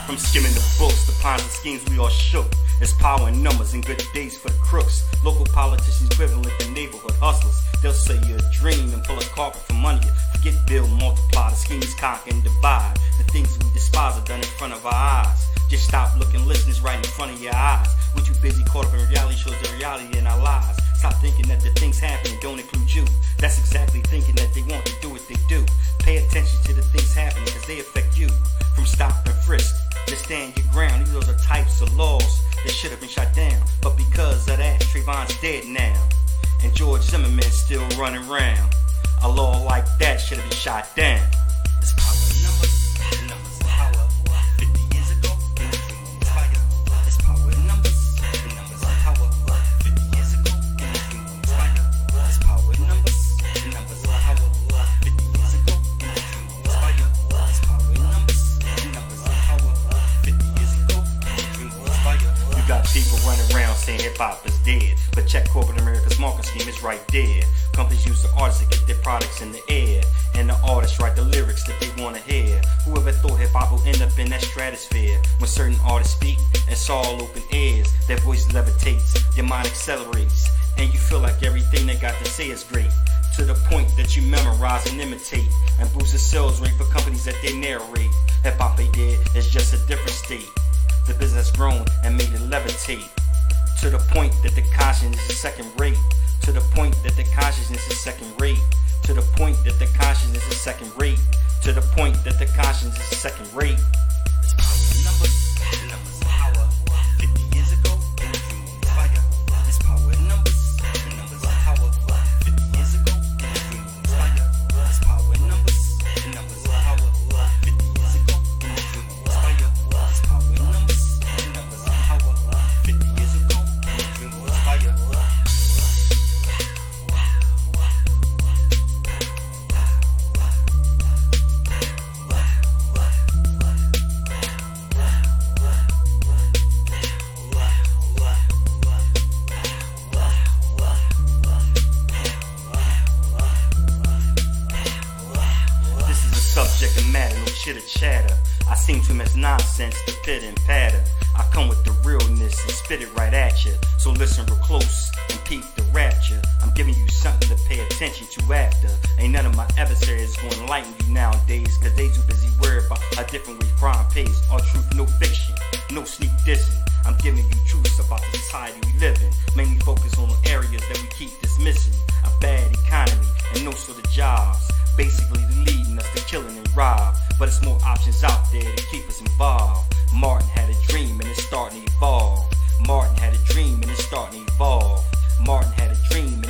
From skimming the books, the plans and schemes we all shook. It's power in numbers and good days for the crooks. Local politicians equivalent to neighborhood hustlers. They'll say you're a dream and pull a carpet from under you. Forget build, multiply, the schemes conquer and divide. The things we despise are done in front of our eyes. Just stop looking, listen, it's right in front of your eyes. We're too busy caught up in reality shows, the reality in our lives. Stop thinking that the things happening don't include you. That's exactly thinking that they want to do what they do. Pay attention to the things happening because they affect you. From stop and frisk, just stand your ground. These are types of laws that should have been shot down. But because of that, Trayvon's dead now. And George Zimmerman's still running around. A law like that should have been shot down. It's power in numbers, the numbers of power. 50 years ago, in the dream was fire. It's power in numbers, the numbers of power. 50 years ago, in the dream was fire. It's power in numbers, the numbers of power. 50 years ago, in the dream was fire. It's power in numbers, the numbers of power. 50 years ago, in the dream was fire. You got people running around saying hip hop is dead, but check corporate America's marketing scheme is right there. Companies use the artists to get their products in the air, and the artists write the lyrics that they want to hear. Whoever thought hip-hop will end up in that stratosphere? When certain artists speak, it's all open ears. Their voice levitates, your mind accelerates, and you feel like everything they got to say is great, to the point that you memorize and imitate, and boost the sales rate for companies that they narrate. Hip-hop they did is just a different state. The business has grown and made it levitate, to the point that the conscience is second rate. To the point that the consciousness is second rate. To the point that the consciousness is second rate. To the point that the consciousness is second rate. It's power in numbers, the numbers of power. 50 years ago, in the dream was fire. It's power in numbers, the numbers of power. 50 years ago, in the dream was fire. It's power in numbers, the numbers of power. 50 years ago, in the dream was fire. It's power in numbers, the numbers of power. 50 years ago, in the dream was fire. Subject and matter, no chitter chatter. I seem too much nonsense to fit and patter. I come with the realness and spit it right at you. So listen real close and peep the rapture. I'm giving you something to pay attention to after. Ain't none of my adversaries gonna enlighten you nowadays, cause they too busy worried about a different way crime pays. All truth, no fiction, no sneak dissing. I'm giving you truths about the society we live in. Mainly focus on the areas that we keep dismissing. A bad economy and no sort of jobs, basically leading us to killing and rob. But it's more options out there to keep us involved. Martin had a dream and it's starting to evolve. Martin had a dream and it's starting to evolve. Martin had a dream and